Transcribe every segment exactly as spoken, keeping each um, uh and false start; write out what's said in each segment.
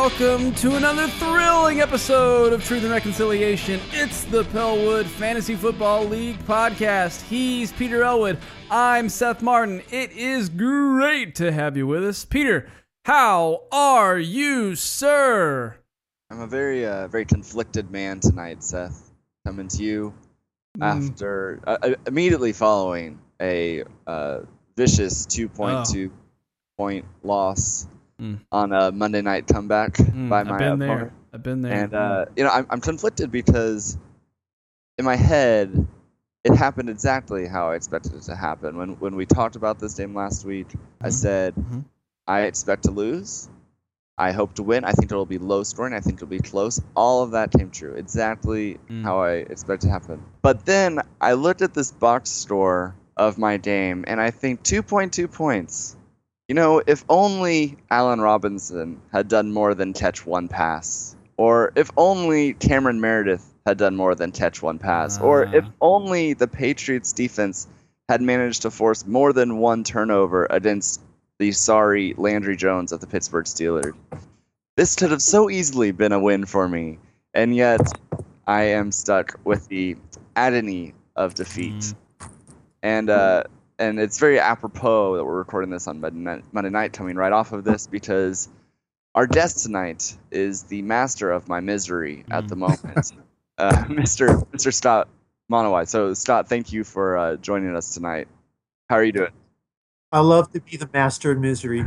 welcome to another thrilling episode of Truth and Reconciliation. It's the Pellwood Fantasy Football League podcast. He's Peter Elwood. I'm Seth Martin. It is great to have you with us. Peter, how are you, sir? I'm a very, uh, very conflicted man tonight, Seth. Coming to you mm. after, uh, immediately following a uh, vicious two point two oh. point loss mm. on a Monday night comeback mm, by my I've been opponent. there. I've been there. And uh, you know, I'm, I'm conflicted because in my head, it happened exactly how I expected it to happen. When when we talked about this game last week, mm-hmm. I said mm-hmm. I expect to lose. I hope to win. I think it'll be low scoring. I think it'll be close. All of that came true. Exactly mm. how I expect to happen. But then I looked at this box score of my game, and I think two point two points. You know, if only Allen Robinson had done more than catch one pass, or if only Cameron Meredith had done more than catch one pass, uh. or if only the Patriots defense had managed to force more than one turnover against the sorry Landry Jones of the Pittsburgh Steelers. This could have so easily been a win for me, and yet I am stuck with the agony of defeat. Mm. And uh, and it's very apropos that we're recording this on Monday night, coming right off of this, because our guest tonight is the master of my misery at mm. the moment, uh, Mister Mister Scott Monowai. So Scott, thank you for uh, joining us tonight. How are you doing? I love to be the master of misery.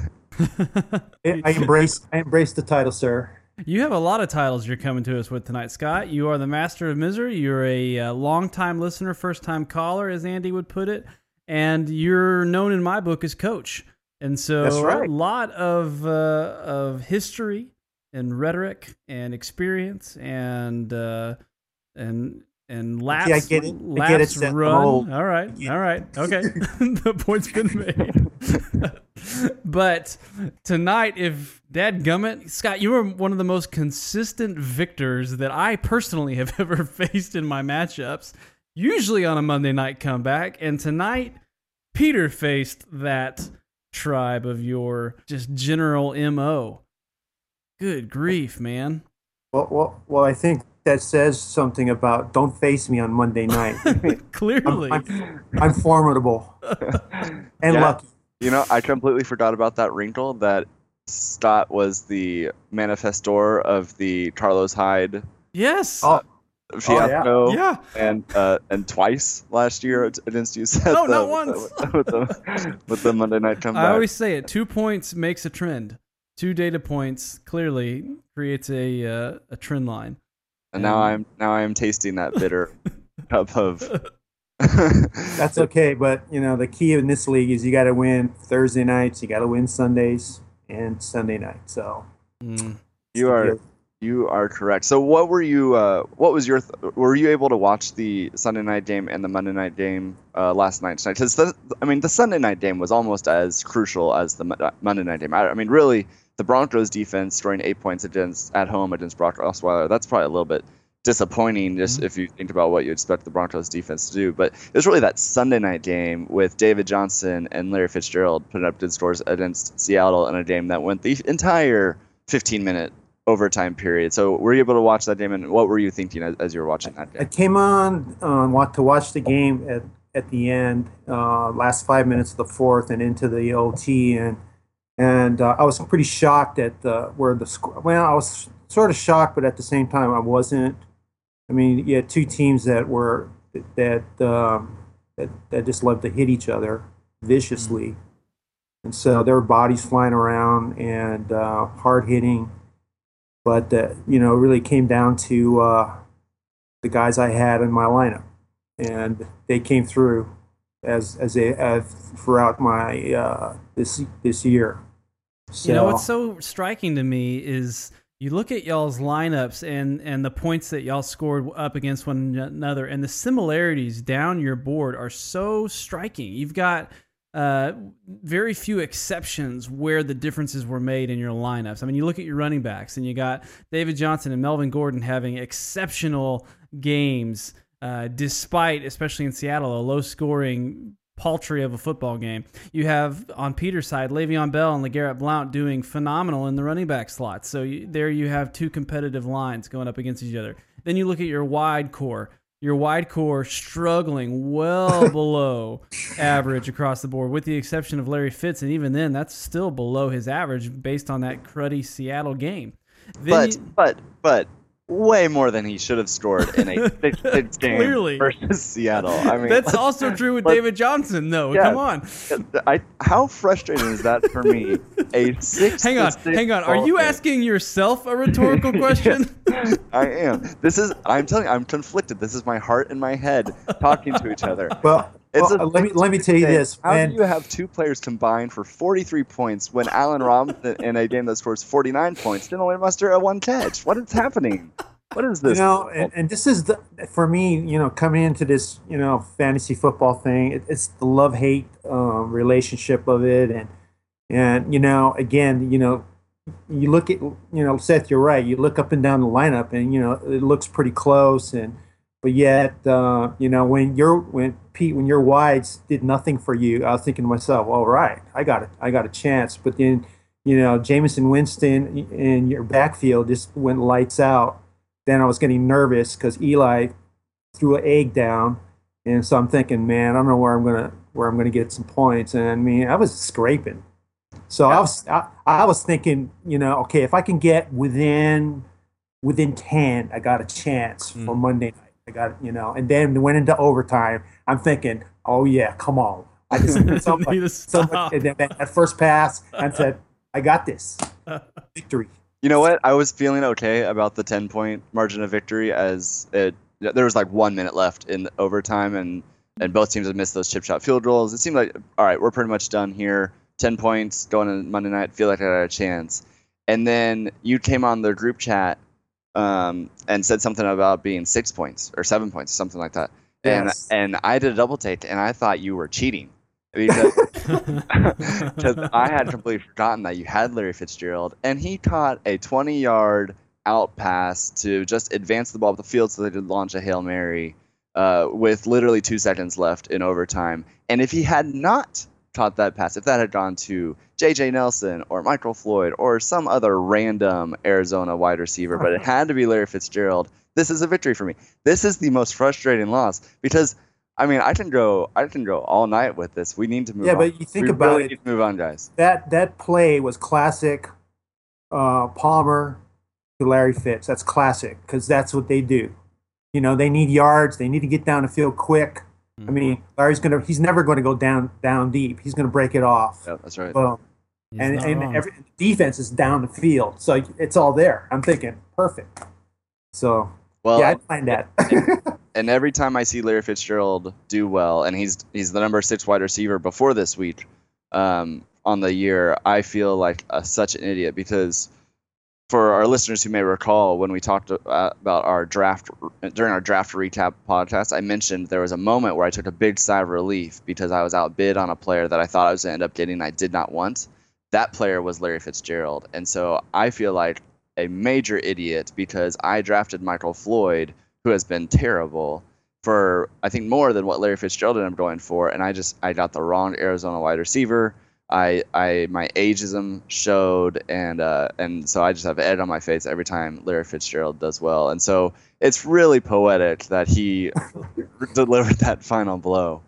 I embrace I embrace the title, sir. You have a lot of titles you're coming to us with tonight, Scott. You are the master of misery. You're a uh, long-time listener, first-time caller, as Andy would put it. And you're known in my book as Coach. And so That's right. a lot of, uh, of history and rhetoric and experience and uh, and... And laps, yeah, I get it. laps I get it, Seth. run. Oh. All right, all right, okay. The point's been made. But tonight, if dadgummit, Scott, you were one of the most consistent victors that I personally have ever faced in my matchups, usually on a Monday night comeback. And tonight, Peter faced that tribe of your just general M O. Good grief, man. Well, well, well, I think that says something about don't face me on Monday night. Clearly. I'm, I'm, I'm formidable and yeah. lucky. You know, I completely forgot about that wrinkle that Scott was the manifestor of the Carlos Hyde yes. Oh. fiasco. Oh, yeah. yeah. And uh, and twice last year against you. Seth, no, uh, not once. With the, with the Monday night comeback. I always say it. Two points makes a trend. Two data points clearly creates a uh, a trend line. And now I'm now I'm tasting that bitter cup of. That's okay, but you know the key in this league is you got to win Thursday nights, you got to win Sundays and Sunday night. So mm. you are you are correct. So what were you? Uh, what was your? Th- were you able to watch the Sunday night game and the Monday night game uh, last night tonight? Because I mean, the Sunday night game was almost as crucial as the Monday night game. I, I mean, really. The Broncos defense scoring eight points against at home against Brock Osweiler, that's probably a little bit disappointing just mm-hmm. if you think about what you expect the Broncos defense to do. But it was really that Sunday night game with David Johnson and Larry Fitzgerald putting up good scores against Seattle in a game that went the entire fifteen-minute overtime period. So were you able to watch that game, and what were you thinking as, as you were watching that game? I came on um, to watch the game at, at the end, uh, last five minutes of the fourth and into the O T, and And uh, I was pretty shocked at uh, where the score. Well, I was sort of shocked, but at the same time, I wasn't. I mean, you had two teams that were that um, that, that just love to hit each other viciously, mm-hmm. and so there were bodies flying around and uh, hard hitting. But uh, you know, it really came down to uh, the guys I had in my lineup, and they came through. As as a as throughout my uh, this this year, so, you know what's so striking to me is you look at y'all's lineups and and the points that y'all scored up against one another, and the similarities down your board are so striking. You've got uh, very few exceptions where the differences were made in your lineups. I mean, you look at your running backs, and you got David Johnson and Melvin Gordon having exceptional games. Uh, despite, especially in Seattle, a low-scoring paltry of a football game. You have on Peter's side, Le'Veon Bell and LeGarrette Blount doing phenomenal in the running back slot. So you, there you have two competitive lines going up against each other. Then you look at your wide core. Your wide core struggling well below average across the board, with the exception of Larry Fitz, and even then, that's still below his average based on that cruddy Seattle game. Then but you, but but way more than he should have scored in a six-six game Clearly. versus Seattle. I mean, that's also true with David Johnson, though. Yeah, Come on. I, how frustrating is that for me? A six. Hang on, hang on. Are you game. asking yourself a rhetorical question? Yes, I am. This is. I'm telling you, I'm conflicted. This is my heart and my head talking to each other. Well, It's well a, let me let me tell you thing. this. How Man, do you have two players combined for forty-three points when Allen Robinson in a game that scores forty-nine points didn't only muster a one catch? What is happening? What is this? You know, and, and this is the, for me, you know, coming into this, you know, fantasy football thing, it, it's the love-hate um, relationship of it. And, and, you know, again, you know, you look at, you know, Seth, you're right. You look up and down the lineup and, you know, it looks pretty close. And, but yet, uh, you know, when you're, when Pete, when your wides did nothing for you, I was thinking to myself, all right, I got it. I got a chance. But then, you know, Jameson Winston in your backfield just went lights out. Then I was getting nervous because Eli threw an egg down, and so I'm thinking, man, I don't know where I'm gonna where I'm gonna get some points. And I mean, I was scraping. So yeah. I was I, I was thinking, you know, okay, if I can get within within ten, I got a chance mm. for Monday night. I got you know, and then went into overtime. I'm thinking, oh yeah, come on. I just somebody, somebody, and then that first pass, I said, I got this victory. You know what? I was feeling okay about the ten-point margin of victory as it. There was like one minute left in overtime, and, and both teams had missed those chip shot field goals. It seemed like, all right, we're pretty much done here. ten points going into Monday night. Feel like I had a chance. And then you came on the group chat um, and said something about being six points or seven points, something like that. Yes. And and I did a double take, and I thought you were cheating. Because I had completely forgotten that you had Larry Fitzgerald, and he caught a twenty-yard out pass to just advance the ball up the field so they could launch a Hail Mary uh, with literally two seconds left in overtime. And if he had not caught that pass, if that had gone to J J Nelson or Michael Floyd or some other random Arizona wide receiver, but it had to be Larry Fitzgerald, this is a victory for me. This is the most frustrating loss because – I mean, I can go. I can go all night with this. We need to move. Yeah, on. but you think we about really it. Need to move on, guys. That that play was classic. Uh, Palmer to Larry Fitz. That's classic because that's what they do. You know, they need yards. They need to get down the field quick. Mm-hmm. I mean, Larry's gonna. He's never going to go down down deep. He's going to break it off. Yeah, that's right. Boom. And and every defense is down the field, so it's all there. I'm thinking perfect. So well, yeah, I find that. And every time I see Larry Fitzgerald do well, and he's he's the number six wide receiver before this week um, on the year, I feel like a, such an idiot because for our listeners who may recall, when we talked about our draft during our draft recap podcast, I mentioned there was a moment where I took a big sigh of relief because I was outbid on a player that I thought I was going to end up getting and I did not want. That player was Larry Fitzgerald. And so I feel like a major idiot because I drafted Michael Floyd, who has been terrible for, I think, more than what Larry Fitzgerald ended up going for. And I just, I got the wrong Arizona wide receiver. I, I, my ageism showed, and uh, and so I just have egg on my face every time Larry Fitzgerald does well. And so it's really poetic that he delivered that final blow.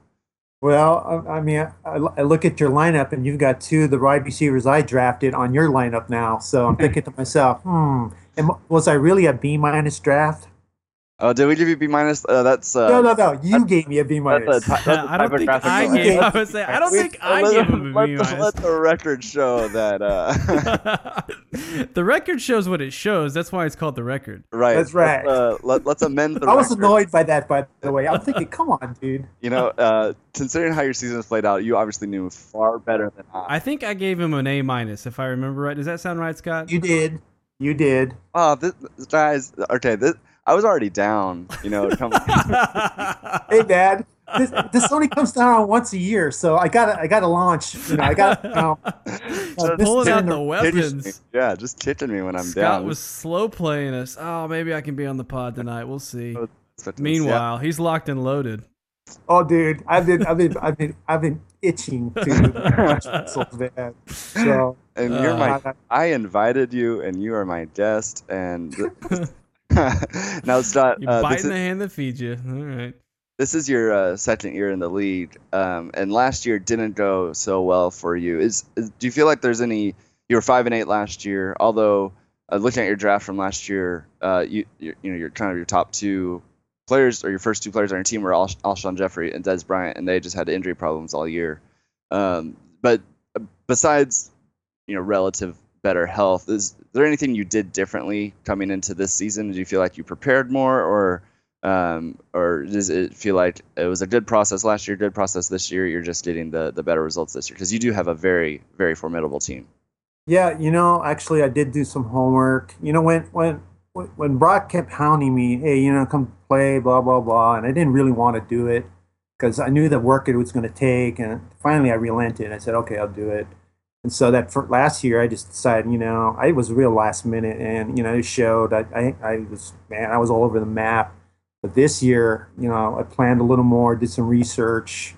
Well, I, I mean, I, I look at your lineup, and you've got two of the wide receivers I drafted on your lineup now. So I'm thinking to myself, hmm, am, was I really a B minus draft? Oh, did we give you B minus? Uh, that's uh, no, no, no. You gave me a B minus. I don't think I gave. I would say I don't think I gave him a B minus. Let the record show that. Uh, the record shows what it shows. That's why it's called the record. Right. That's right. Let's, uh, let, let's amend the. I was record. annoyed by that, by the way. I'm thinking, come on, dude. You know, uh, considering how your season has played out, you obviously knew far better than I. I think I gave him an A minus, if I remember right. Does that sound right, Scott? You did. You did. Oh, this, guys. Okay, this. I was already down, you know. Come Hey, Dad, this, this only comes down once a year, so I got to I got to launch. You know, I got you know, uh, pulling out the weapons. Yeah, just kicking me when I'm Scott down. Scott was slow playing us. Oh, maybe I can be on the pod tonight. We'll see. Meanwhile, he's locked and loaded. Oh, dude, I've been, I've been, I've been, I've been itching to watch Whistles, man. So, And you're my. uh, I invited you, and you are my guest. And now, Scott, You're uh, biting this is the hand that feeds you. All right. this is your uh, second year in the league, um, and last year didn't go so well for you. Is, is do you feel like there's any? You were five and eight last year, although uh, looking at your draft from last year, uh, you you you know you're kind of your top two players or your first two players on your team were Al- Alshon Jeffrey and Des Bryant, and they just had injury problems all year. Um, but besides, you know, relative better health, is there anything you did differently coming into this season? Do you feel like you prepared more, or um, or does it feel like it was a good process last year, good process this year? You're just getting the the better results this year because you do have a very very formidable team. yeah, you know, actually, I did do some homework. You know, when when when Brock kept hounding me, hey, you know, come play, blah blah blah, and I didn't really want to do it because I knew the work it was going to take, and finally I relented. I said, okay, I'll do it. And so that for last year, I just decided, you know, I was real last minute, and you know, it showed. I, I, I was man, I was all over the map. But this year, you know, I planned a little more, did some research,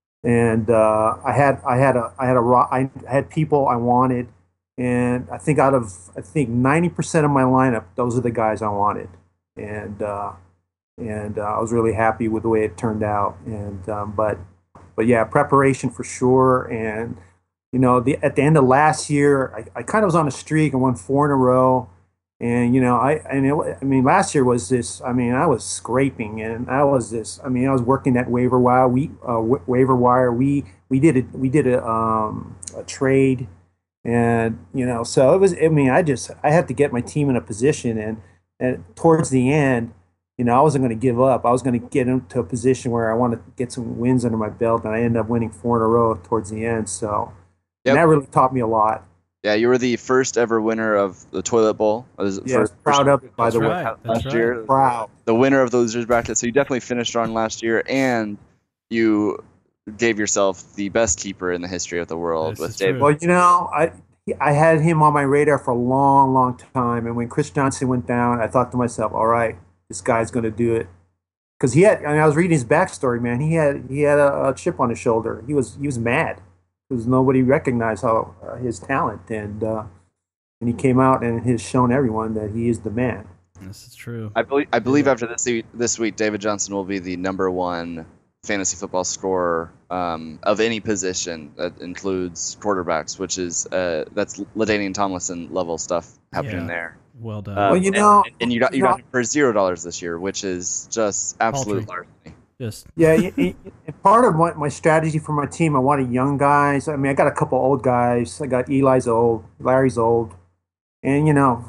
and uh, I had, I had a, I had a, I had people I wanted, and I think out of, I think ninety percent of my lineup, those are the guys I wanted, and uh, and uh, I was really happy with the way it turned out. And um, but, but yeah, preparation for sure, and you know, the, at the end of last year, I, I kind of was on a streak and won four in a row. And, you know, I, and it, I mean, last year was this, I mean, I was scraping and I was this, I mean, I was working that waiver wire. We, uh, waiver wire. We, we did it. We did a, um, a trade and, you know, so it was, I mean, I just, I had to get my team in a position and, and towards the end, you know, I wasn't going to give up. I was going to get into a position where I wanted to get some wins under my belt. And I ended up winning four in a row towards the end. So, Yep. and that really taught me a lot. Yeah, you were the first ever winner of the toilet bowl. Yes, first, proud of it, by That's the way. right. last That's right. year. Proud. The winner of the losers bracket. So you definitely finished strong last year, and you gave yourself the best keeper in the history of the world This with is Dave. true. Well, you know, I I had him on my radar for a long, long time, and when Chris Johnson went down, I thought to myself, all right, this guy's going to do it. Because he had, I mean, I was reading his backstory, man. He had he had a, a chip on his shoulder. He was he was mad because nobody recognized how uh, his talent, and uh, and he came out and has shown everyone that he is the man. This is true. I believe I believe after this week, this week, David Johnson will be the number one fantasy football scorer um, of any position that includes quarterbacks, which is uh, that's LaDainian Tomlinson level stuff happening Yeah. there. Well done. Um, Well, you and- know- and, you got you you got know- him for zero dollars this year, which is just absolute Paltry. larceny. Just Yeah, y- y- and part of my, my strategy for my team, I wanted young guys. I mean, I got a couple old guys. I got Eli's old, Larry's old, and you know,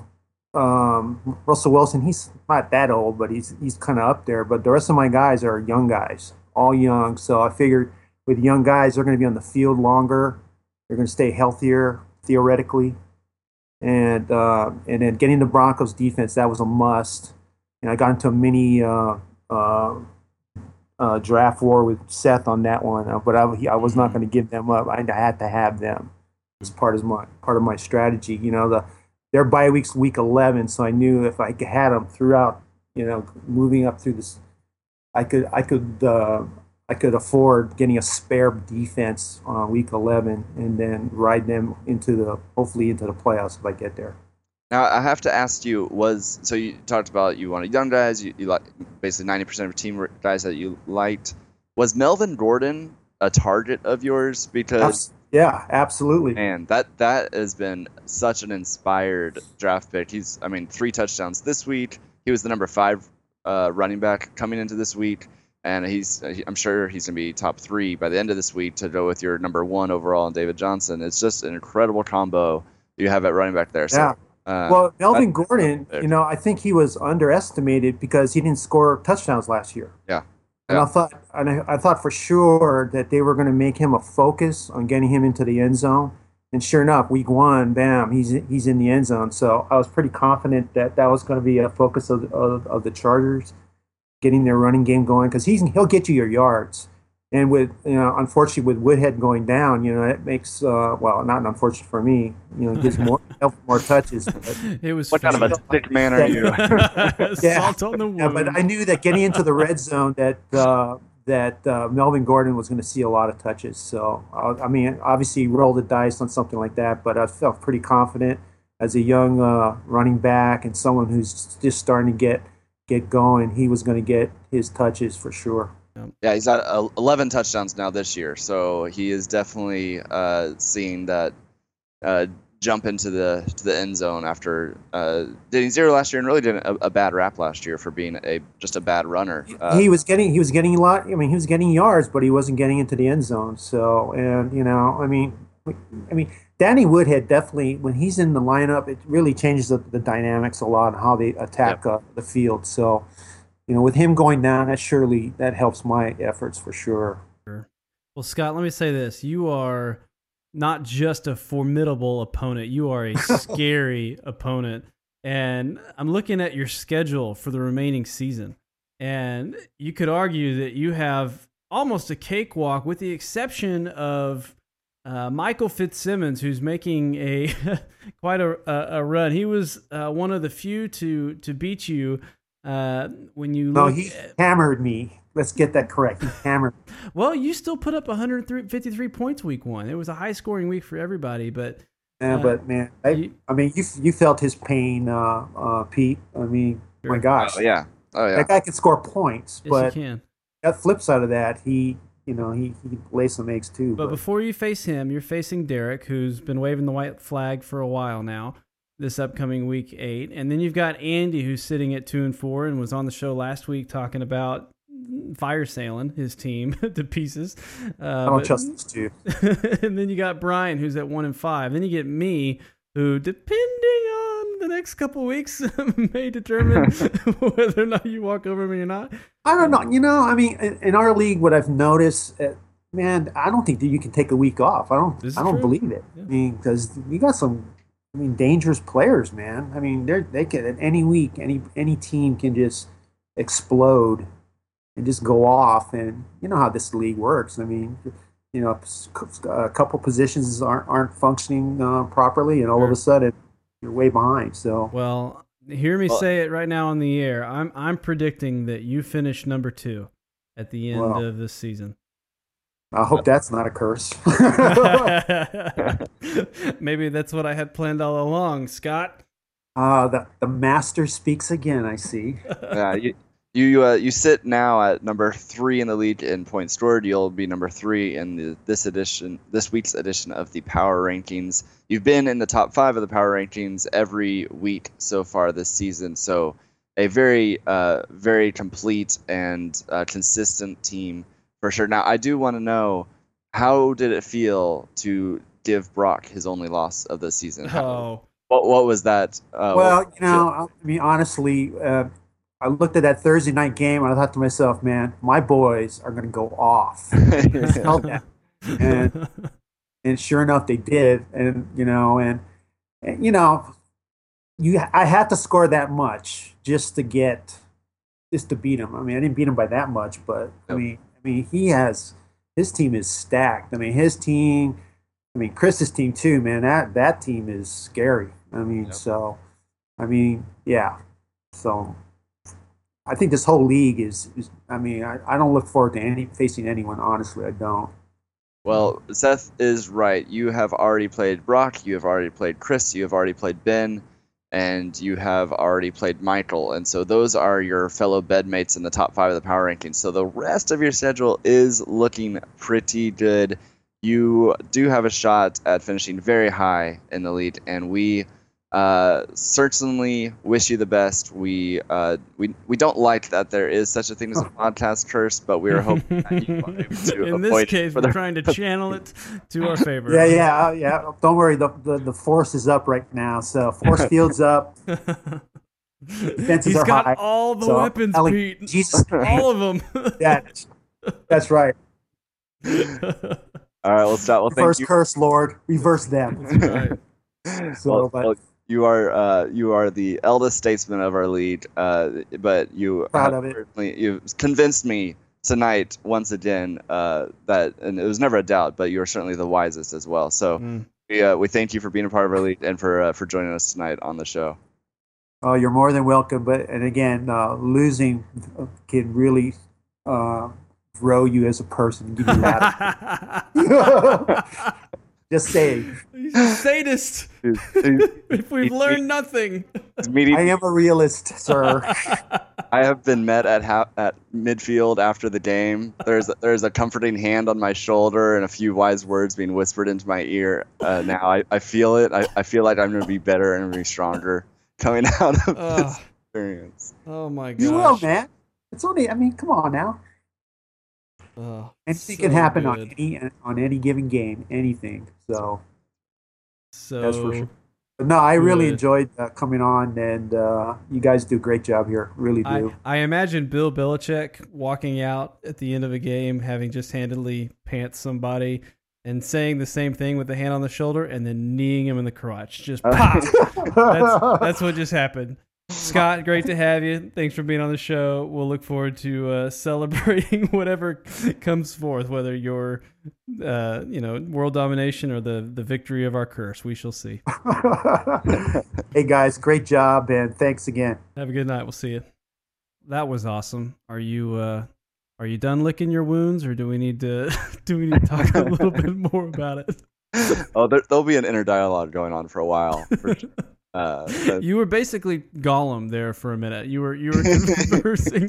um, Russell Wilson. He's not that old, but he's he's kind of up there. But the rest of my guys are young guys, all young. So I figured with young guys, they're going to be on the field longer. They're going to stay healthier theoretically, and uh, and then getting the Broncos defense, that was a must. And I got into a mini. Uh, uh, Uh, draft war with Seth on that one, uh, but I, he, I was not going to give them up. I, I had to have them as part of my part of my strategy. You know, the their bye week's week eleven, so I knew if I had them throughout, you know, moving up through this, I could I could uh, I could afford getting a spare defense on week eleven and then ride them into the hopefully into the playoffs if I get there. Now I have to ask you: was so you talked about you wanted young guys, you, you like basically ninety percent of your team were guys that you liked. Was Melvin Gordon a target of yours? Because Abs- yeah, absolutely. man, that that has been such an inspired draft pick. He's, I mean, three touchdowns this week. He was the number five uh, running back coming into this week, and he's I'm sure he's gonna be top three by the end of this week to go with your number one overall, David Johnson. It's just an incredible combo you have at running back there. So, Yeah. Uh, Well, Melvin that- Gordon, you know, I think he was underestimated because he didn't score touchdowns last year. Yeah. And Yeah. I thought, and I, I thought for sure that they were going to make him a focus on getting him into the end zone. And sure enough, week one, bam, he's he's in the end zone. So I was pretty confident that that was going to be a focus of of, of the Chargers, getting their running game going because he's he'll get you your yards. And with, you know, unfortunately with Woodhead going down, you know, it makes uh, well, not unfortunate for me, you know, it gives more more touches. But, it was. What kind of a fate. sick man are you? Yeah. Salt on the wound. yeah, but I knew that getting into the red zone, that uh, that uh, Melvin Gordon was going to see a lot of touches. So, uh, I mean, obviously roll the dice on something like that, but I felt pretty confident as a young uh, running back and someone who's just starting to get get going. He was going to get his touches for sure. Yeah, he's at eleven touchdowns now this year, so he is definitely uh, seeing that uh, jump into the to the end zone after uh, getting zero last year and really did a, a bad rap last year for being a just a bad runner. Uh, he was getting he was getting a lot. I mean, he was getting yards, but he wasn't getting into the end zone. So, and you know, I mean, I mean, Danny Woodhead definitely when he's in the lineup, it really changes the, the dynamics a lot and how they attack yep. uh, the field. So, you know, with him going down, that surely that helps my efforts for sure. Well, Scott, let me say this: you are not just a formidable opponent, you are a scary opponent. And I'm looking at your schedule for the remaining season, and you could argue that you have almost a cakewalk with the exception of uh, Michael Fitzsimmons, who's making a quite a, a, a run. He was uh, one of the few to, to beat you uh, when you No, look he at, hammered me. Let's get that correct. He hammered. Well, you still put up one hundred fifty-three points week one. It was a high-scoring week for everybody, but yeah, uh, but man, I, you, I mean, you you felt his pain, uh, uh, Pete. I mean, sure. my gosh, oh, yeah, oh yeah, that guy can score points, yes, but you can. the flip side of that, he, you know, he he lays some eggs too. But, but before you face him, you're facing Derek, who's been waving the white flag for a while now. This upcoming week eight, and then you've got Andy, who's sitting at two and four, and was on the show last week talking about fire sailing his team to pieces. Uh, I don't but, trust those two. And then you got Brian, who's at one and five. Then you get me, who, depending on the next couple of weeks, may determine whether or not you walk over me or not. I don't know. You know, I mean, in, in our league, what I've noticed, uh, man, I don't think that you can take a week off. I don't. I don't true. believe it. Yeah. I mean, because you got some. I mean, dangerous players, man. I mean, they they can at any week, any any team can just explode and just go off, and you know how this league works. I mean, you know, a couple positions aren't aren't functioning uh, properly, and all of a sudden you're way behind. So, well, hear me well, say it right now on the air. I'm I'm predicting that you finish number two at the end well, of this season. I hope that's not a curse. Maybe that's what I had planned all along, Scott. Uh, the the master speaks again. I see. Yeah, you you uh, you sit now at number three in the league in points scored. You'll be number three in the, this edition, this week's edition of the Power Rankings. You've been in the top five of the Power Rankings every week so far this season. So a very uh, very complete and uh, consistent team. For sure. Now, I do want to know, how did it feel to give Brock his only loss of the season? How, oh. What what was that? Uh, well, you know, I mean, honestly, uh, I looked at that Thursday night game and I thought to myself, man, my boys are going to go off. and, and sure enough, they did. And, you know, and, and, you know, you I had to score that much just to get, just to beat him. I mean, I didn't beat him by that much, but, I Nope. mean, I mean, he has his team is stacked. I mean, his team. I mean, Chris's team too, man. That that team is scary. I mean, Yep. so, I mean, yeah. So, I think this whole league is. is I mean, I, I don't look forward to any facing anyone. Honestly, I don't. Well, Seth is right. You have already played Brock. You have already played Chris. You have already played Ben. And you have already played Michael. And so those are your fellow bedmates in the top five of the Power Rankings. So the rest of your schedule is looking pretty good. You do have a shot at finishing very high in the lead, and we uh, certainly wish you the best. We uh, we we don't like that there is such a thing as a podcast curse, but we are hoping that you are able to In avoid this case, for we're the- trying to channel it to our favor. Yeah, yeah, uh, yeah. Don't worry. The, the the force is up right now. So force field's up. Defenses He's are got high. all the So, weapons, Ellie, Pete. Jesus, All of them. yeah, that's, that's right. All right, well, stop. Well, thank Reverse you. curse, Lord. Reverse them. Right. So, well, but well, you are uh, you are the eldest statesman of our league, uh, but you Proud have of it. certainly you've convinced me tonight once again uh, that, and it was never a doubt, but you are certainly the wisest as well. So Mm. we uh, we thank you for being a part of our league and for uh, for joining us tonight on the show. Oh, you're more than welcome. But and again, uh, losing can really uh, grow you as a person, give you that. Just saying. He's a sadist. If we've learned nothing. I am a realist, sir. I have been met at ha- at midfield after the game. There's there's a comforting hand on my shoulder and a few wise words being whispered into my ear. Uh, now I, I feel it. I, I feel like I'm going to be better and be stronger coming out of Oh. this experience. Oh my gosh. You will, man. It's only. I mean, come on now. Oh, Anything so can happen good. on any on any given game. Anything. So So that's for sure. But no, I really good. enjoyed uh, coming on, and uh, you guys do a great job here. Really do. I, I imagine Bill Belichick walking out at the end of a game, having just handedly pants somebody, and saying the same thing with the hand on the shoulder, and then kneeing him in the crotch. Just pop. that's, that's what just happened. Scott, great to have you. Thanks for being on the show. We'll look forward to uh, celebrating whatever comes forth, whether your, uh, you know, world domination or the, the victory of our curse. We shall see. Hey guys, great job, and thanks again. Have a good night. We'll see you. That was awesome. Are you uh, are you done licking your wounds, or do we need to do we need to talk a little bit more about it? Oh, there, there'll be an inner dialogue going on for a while. For sure. Uh, but You were basically Gollum there for a minute. You were you were conversing.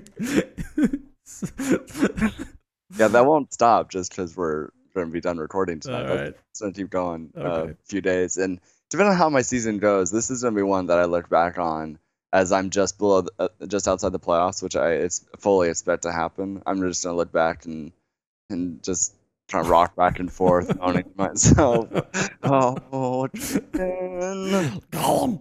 yeah, that won't stop just because we're going to be done recording tonight. All That's- right. It's going to keep going uh, Okay. a few days. And depending on how my season goes, this is going to be one that I look back on as I'm just below, the, uh, just outside the playoffs, which I it's fully expect to happen. I'm just going to look back and and just kind of rock back and forth, owning myself. Oh, what happened? Gollum.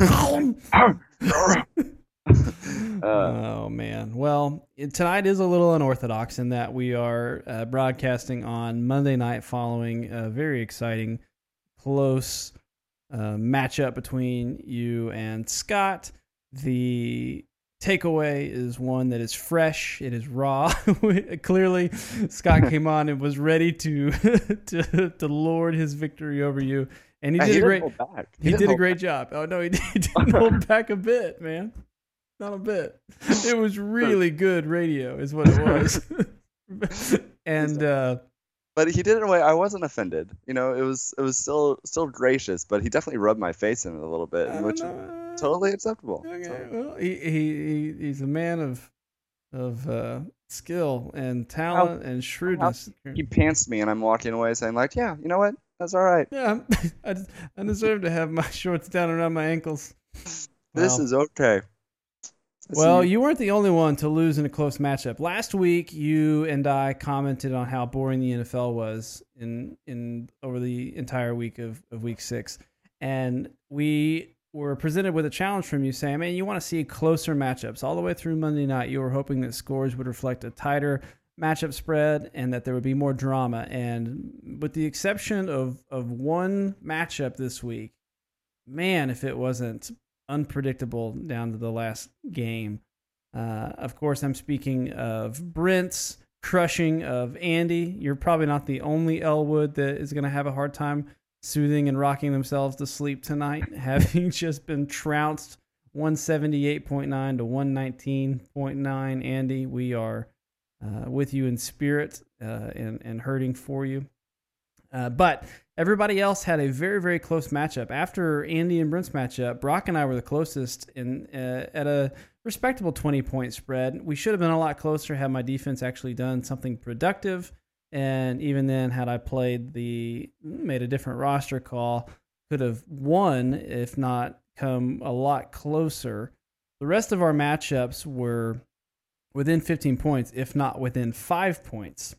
Gollum. Uh, Oh man. Well, it, tonight is a little unorthodox in that we are uh, broadcasting on Monday night following a very exciting, close uh, matchup between you and Scott. The takeaway is one that is fresh. It is raw. Clearly, Scott came on and was ready to to to lord his victory over you, and he he did a didn't great. hold back. He, didn't did a hold great job. Oh no, he, did, he didn't hold back a bit, man. Not a bit. It was really good radio, is what it was. And uh, But he did it in a way I wasn't offended. You know, it was it was still still gracious, but he definitely rubbed my face in it a little bit, I don't which know. is totally acceptable. Okay, So- well, he, he he he's a man of of uh, skill and talent and shrewdness. He pantsed me, and I'm walking away saying, like, yeah, you know what? That's all right. Yeah, I, I deserve to have my shorts down around my ankles. This Wow. is okay. This Well, is- you weren't the only one to lose in a close matchup. Last week, you and I commented on how boring the N F L was in in over the entire week of, of week six. And we were presented with a challenge from you saying, man, you want to see closer matchups. All the way through Monday night, you were hoping that scores would reflect a tighter matchup spread and that there would be more drama. And with the exception of, of one matchup this week, man, if it wasn't unpredictable down to the last game. Uh, of course, I'm speaking of Brent's crushing of Andy. You're probably not the only Elwood that is going to have a hard time soothing and rocking themselves to sleep tonight, having just been trounced one seventy-eight point nine to one nineteen point nine. Andy, we are uh, with you in spirit uh, and, and hurting for you. Uh, but everybody else had a very, very close matchup. After Andy and Brent's matchup, Brock and I were the closest in uh, at a respectable twenty-point spread. We should have been a lot closer had my defense actually done something productive. And even then, had I played the, made a different roster call, could have won, if not come a lot closer. The rest of our matchups were within fifteen points, if not within five points.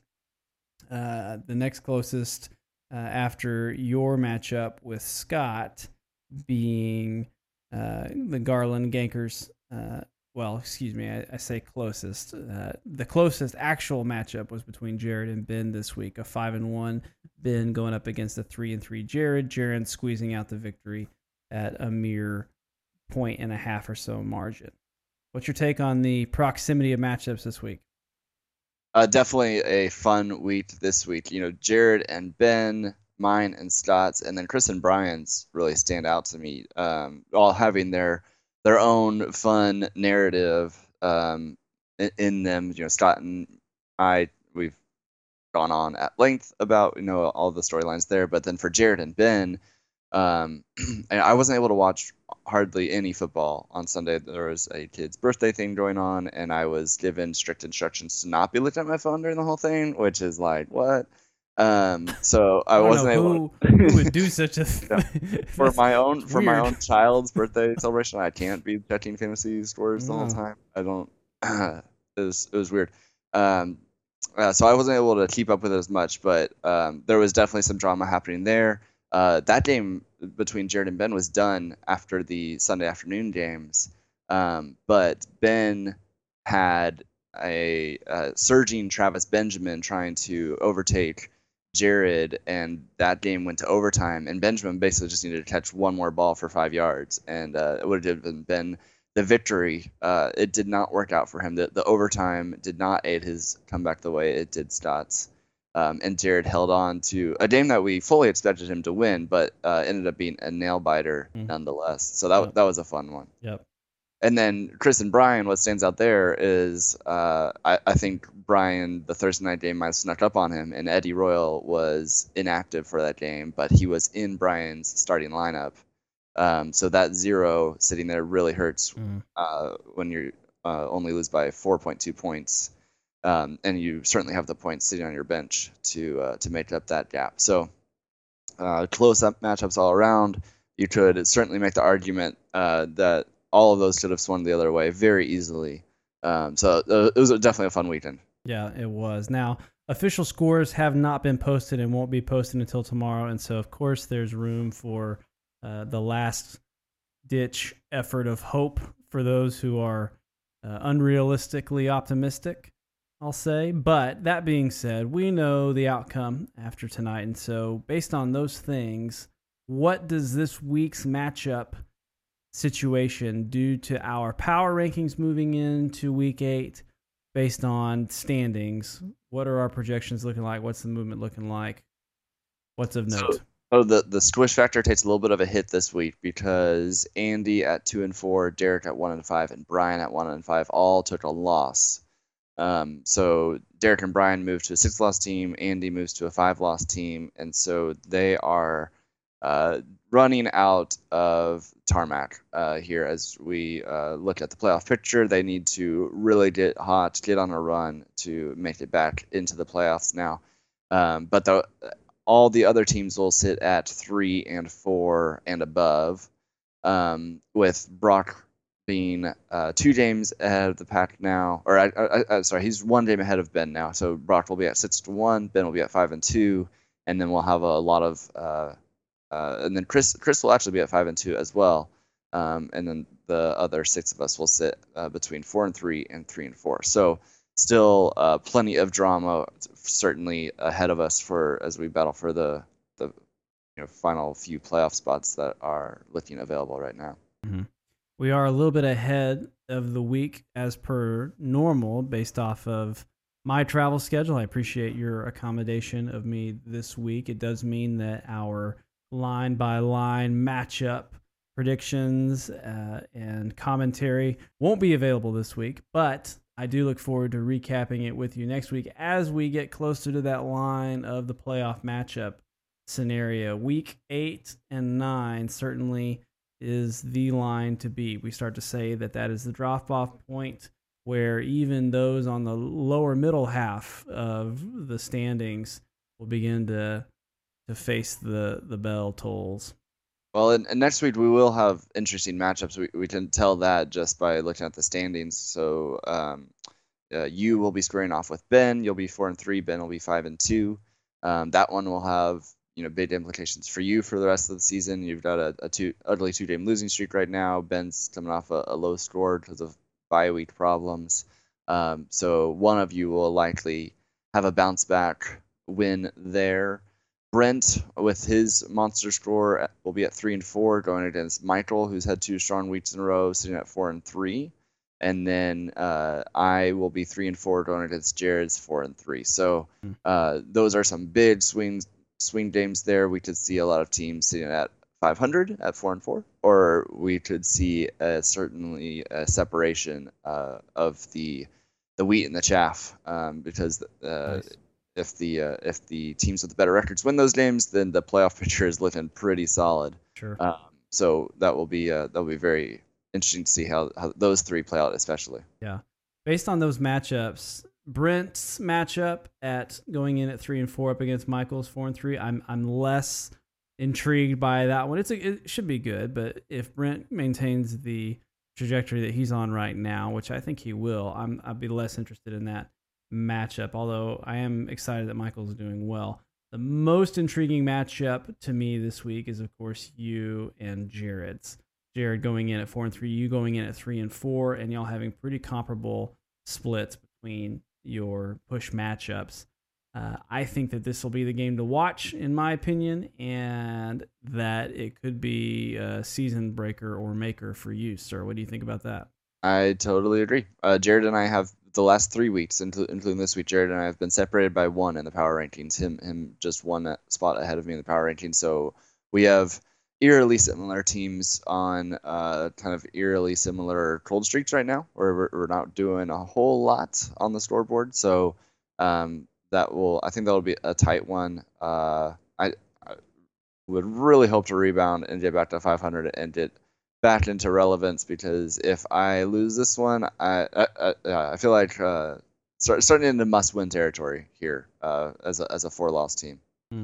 Uh, the next closest uh, after your matchup with Scott being uh, the Garland Gankers. Uh, well, excuse me, I, I say closest. Uh, the closest actual matchup was between Jared and Ben this week, a five and one Ben going up against a three and three Jared. Jared squeezing out the victory at a mere point and a half or so margin. What's your take on the proximity of matchups this week? Uh, definitely a fun week this week. You know, Jared and Ben, mine and Scott's, and then Chris and Brian's really stand out to me. Um, all having their their own fun narrative um, in, in them. You know, Scott and I we've gone on at length about, you know, all the storylines there. But then for Jared and Ben, um, and I wasn't able to watch hardly any football on Sunday. There was a kid's birthday thing going on, and I was given strict instructions to not be looking at my phone during the whole thing, which is like, what? Um, so I, I don't wasn't know able who, who would do such a thing. for my own for my weird. own child's birthday celebration. I can't be checking fantasy scores the whole No. time. I don't. it was it was weird. Um, uh, so I wasn't able to keep up with it as much, but um, there was definitely some drama happening there. Uh, that game between Jared and Ben was done after the Sunday afternoon games, um, but Ben had a, a surging Travis Benjamin trying to overtake Jared, and that game went to overtime, and Benjamin basically just needed to catch one more ball for five yards, and uh, it would have been the victory. Uh, it did not work out for him. The, the overtime did not aid his comeback the way it did Scott's. Um, and Jared held on to a game that we fully expected him to win, but uh, ended up being a nail biter mm. nonetheless. So that yep. that was a fun one. Yep. And then Chris and Brian, what stands out there is uh, I, I think Brian, the Thursday night game might have snuck up on him, and Eddie Royal was inactive for that game, but he was in Brian's starting lineup. Um, so that zero sitting there really hurts mm. uh, when you uh, only lose by four point two points. Um, and you certainly have the points sitting on your bench to uh, to make up that gap. So uh, close-up matchups all around. You could certainly make the argument uh, that all of those could have swung the other way very easily. Um, so uh, it was definitely a fun weekend. Yeah, it was. Now, official scores have not been posted and won't be posted until tomorrow. And so, of course, there's room for uh, the last-ditch effort of hope for those who are uh, unrealistically optimistic, I'll say. But that being said, we know the outcome after tonight. And so based on those things, what does this week's matchup situation do to our power rankings moving into week eight based on standings? What are our projections looking like? What's the movement looking like? What's of note? So, oh, the, the squish factor takes a little bit of a hit this week because Andy at two and four, Derek at one and five, and Brian at one and five all took a loss. Um, so Derek and Brian moved to a six-loss team. Andy moves to a five-loss team, and so they are uh, running out of tarmac uh, here as we uh, look at the playoff picture. They need to really get hot, get on a run to make it back into the playoffs now. Um, but the, all the other teams will sit at three and four and above, um, with Brock being uh, two games ahead of the pack now, or I, I, I, sorry, he's one game ahead of Ben now. So Brock will be at six to one, Ben will be at five and two, and then we'll have a lot of, uh, uh, and then Chris, Chris will actually be at five and two as well, um, and then the other six of us will sit uh, between four and three and three and four. So still uh, plenty of drama, certainly ahead of us for as we battle for the the you know final few playoff spots that are looking available right now. Mm-hmm. We are a little bit ahead of the week as per normal based off of my travel schedule. I appreciate your accommodation of me this week. It does mean that our line-by-line matchup predictions uh, and commentary won't be available this week, but I do look forward to recapping it with you next week as we get closer to that line of the playoff matchup scenario. Week eight and nine certainly is the line to beat. We start to say that that is the drop-off point where even those on the lower middle half of the standings will begin to to face the, the bell tolls. Well, and, and next week we will have interesting matchups. We we can tell that just by looking at the standings. So um, uh, you will be squaring off with Ben. You'll be four and three. Ben will be five and two. Um, that one will have you know big implications for you for the rest of the season. You've got a, a two utterly two game losing streak right now. Ben's coming off a, a low score because of bye week problems. Um, so one of you will likely have a bounce back win there. Brent, with his monster score, will be at three and four, going against Michael, who's had two strong weeks in a row, sitting at four and three, and then uh, I will be three and four, going against Jared's four and three. So uh, those are some big swings, swing games there. We could see a lot of teams sitting at five hundred at four and four, or we could see uh, certainly a separation uh, of the the wheat and the chaff, um, because uh, Nice. if the uh, if the teams with the better records win those games, then the playoff picture is looking pretty solid. Sure. Um, so that will be uh, that will be very interesting to see how, how those three play out, especially. Yeah. Based on those matchups, Brent's matchup at going in at three and four up against Michael's four and three, I'm I'm less intrigued by that one. It's a, it should be good, but if Brent maintains the trajectory that he's on right now, which I think he will, I'm I'd be less interested in that matchup. Although I am excited that Michael's doing well. The most intriguing matchup to me this week is, of course, you and Jared's. Jared going in at four and three, you going in at three and four, and y'all having pretty comparable splits between your push matchups. Uh, I think that this will be the game to watch, in my opinion, and that it could be a season breaker or maker for you, sir. What do you think about that? I totally agree. Uh, Jared and I have the last three weeks, including this week. Jared and I have been separated by one in the power rankings. Him, him, just one spot ahead of me in the power rankings. So we have eerily similar teams on uh, kind of eerily similar cold streaks right now, where we're, we're not doing a whole lot on the scoreboard. So um, that will, I think that will be a tight one. Uh, I, I would really hope to rebound and get back to five hundred and get back into relevance, because if I lose this one, I I, I, I feel like uh, start, starting into must-win territory here uh, as a as a four-loss team. Hmm.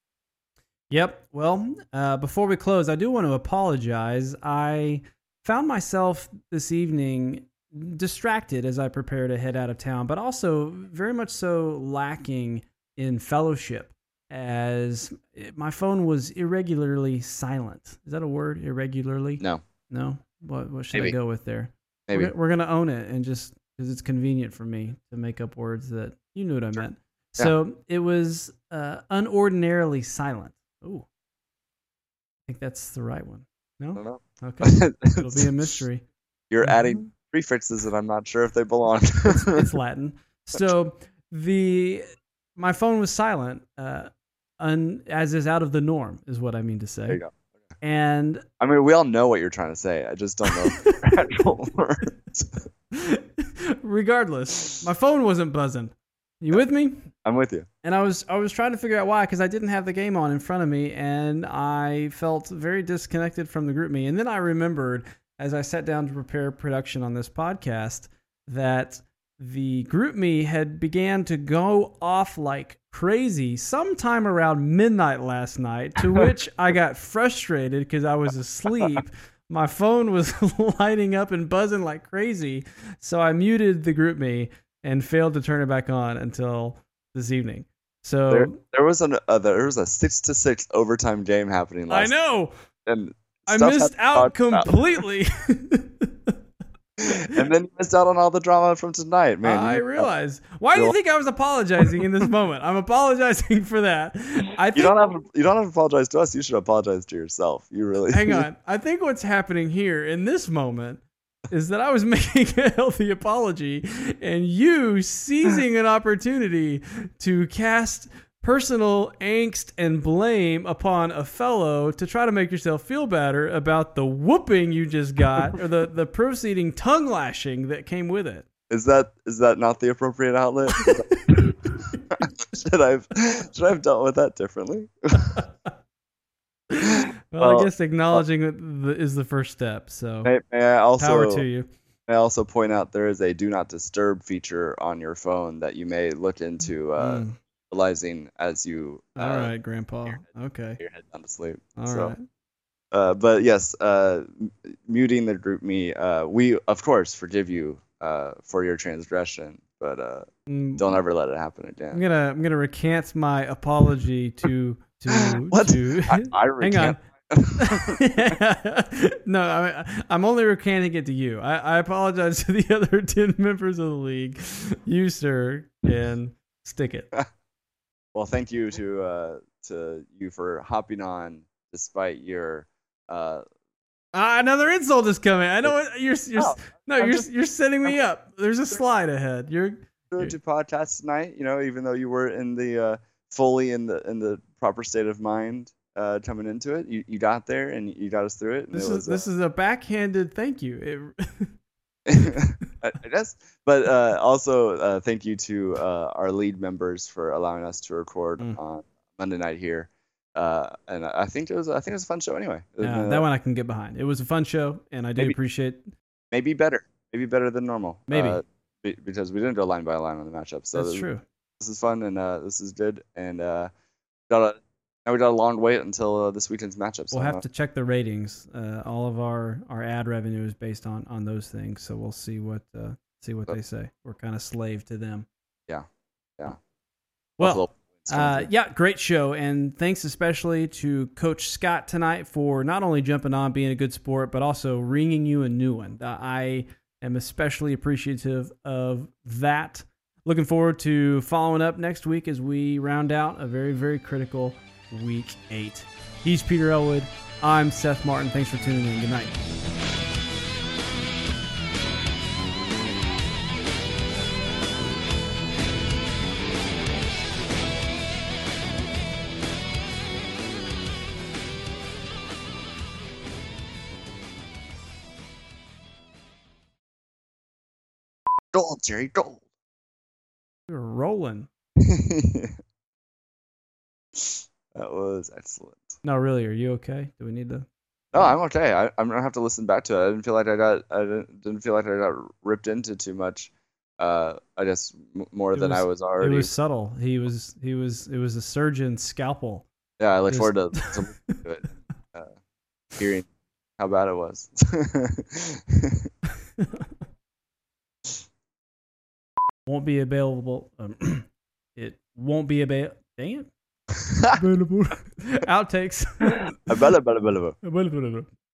Yep. Well, uh, before we close, I do want to apologize. I found myself this evening distracted as I prepare to head out of town, but also very much so lacking in fellowship, as my phone was irregularly silent. Is that a word? Irregularly? No. No? What, what should Maybe. I go with there? Maybe. We're, we're going to own it, and just because it's convenient for me to make up words that you knew what I meant. Yeah. So it was uh, unordinarily silent. Oh, I think that's the right one. I No? don't know. Okay. It'll be a mystery. You're Mhm. adding prefixes that I'm not sure if they belong. it's, it's Latin. So the my phone was silent, uh, un, as is out of the norm, is what I mean to say. There you go. And I mean, we all know what you're trying to say. I just don't know the actual words. regardless, my phone wasn't buzzing. You with me? I'm with you. And I was I was trying to figure out why, because I didn't have the game on in front of me, and I felt very disconnected from the group me. And then I remembered, as I sat down to prepare production on this podcast, that the group me had began to go off like crazy sometime around midnight last night, to which I got frustrated because I was asleep. My phone was lighting up and buzzing like crazy, so I muted the group me and failed to turn it back on until this evening. So There, there was an uh, there was a six to six overtime game happening I last. know And I stuff missed had out talked about. completely. And then you missed out on all the drama from tonight, man. I You- realize. Why do you think I was apologizing in this moment? I'm apologizing for that. I think You don't have to, you don't have to apologize to us. You should apologize to yourself. You really hang on. I think what's happening here in this moment is that I was making a healthy apology, and you seizing an opportunity to cast personal angst and blame upon a fellow to try to make yourself feel better about the whooping you just got, or the, the proceeding tongue lashing that came with it. Is that is that not the appropriate outlet? should I have should I have dealt with that differently? Well, Well, I guess acknowledging it the, is the first step. So May, may I also power to you. may I also point out there is a do not disturb feature on your phone that you may look into uh, Mm. utilizing as you uh, All right, Grandpa. Okay. get your head down to sleep. All so, right. uh, but yes, uh, m- muting the group me. Uh, we of course forgive you uh, for your transgression, but uh, Mm, don't ever let it happen I'm again. gonna I'm gonna recant my apology to to What? to. I, I Hang recant. on. No, I, I'm only recanting it to you. I, I apologize to the other ten members of the league. You, sir, can stick it. Well, thank you to uh, to you for hopping on despite your. Uh, Ah, another insult is coming. I know what you're. you're Oh, no, I'm you're just- you're setting me up. There's a slide ahead. You're. good to podcast tonight. You know, even though you were in the uh, fully in the in the proper state of mind uh, coming into it, you, you got there and you got us through it. And This it is was, this uh, is a backhanded thank you. It, I I, I guess. But uh, also, uh, thank you to uh, our lead members for allowing us to record Mm. on Monday night here. Uh, and I think it was I think it was a fun show anyway. Yeah, uh, that one I can get behind. It was a fun show, and I do Maybe- appreciate. maybe better, maybe better than normal. Maybe. uh, be- because we didn't go line by line on the matchup. So That's this, true. this is fun and uh, this is good. And uh, got a now we got a long wait until uh, this weekend's matchup. So We'll have uh, to check the ratings. Uh, all of our, our ad revenue is based on, on those things, so we'll see what uh, see what they say. We're kind of slave to them. Yeah, yeah. Well, Buffalo points coming uh, through. yeah, great show, and thanks especially to Coach Scott tonight for not only jumping on, being a good sport, but also ringing you a new one. Uh, I am especially appreciative of that. Looking forward to following up next week as we round out a very, very critical week eight. He's Peter Elwood. I'm Seth Martin. Thanks for tuning in. Good night. Gold, Jerry, gold. We're rolling. That was excellent. No, really, are you okay? Do we need to? No, I'm okay. I, I'm gonna have to listen back to it. I didn't feel like I got. I didn't, didn't feel like I got ripped into too much. Uh, I guess m- more It than was- I was It already. was subtle. He was. He was. It was a surgeon's scalpel. Yeah, I look it forward to, was- to listening to it, uh, hearing how bad it was. Won't be available. Um, it won't be available. Dang it. Available. Outtakes. Bella, bella, bella. Available.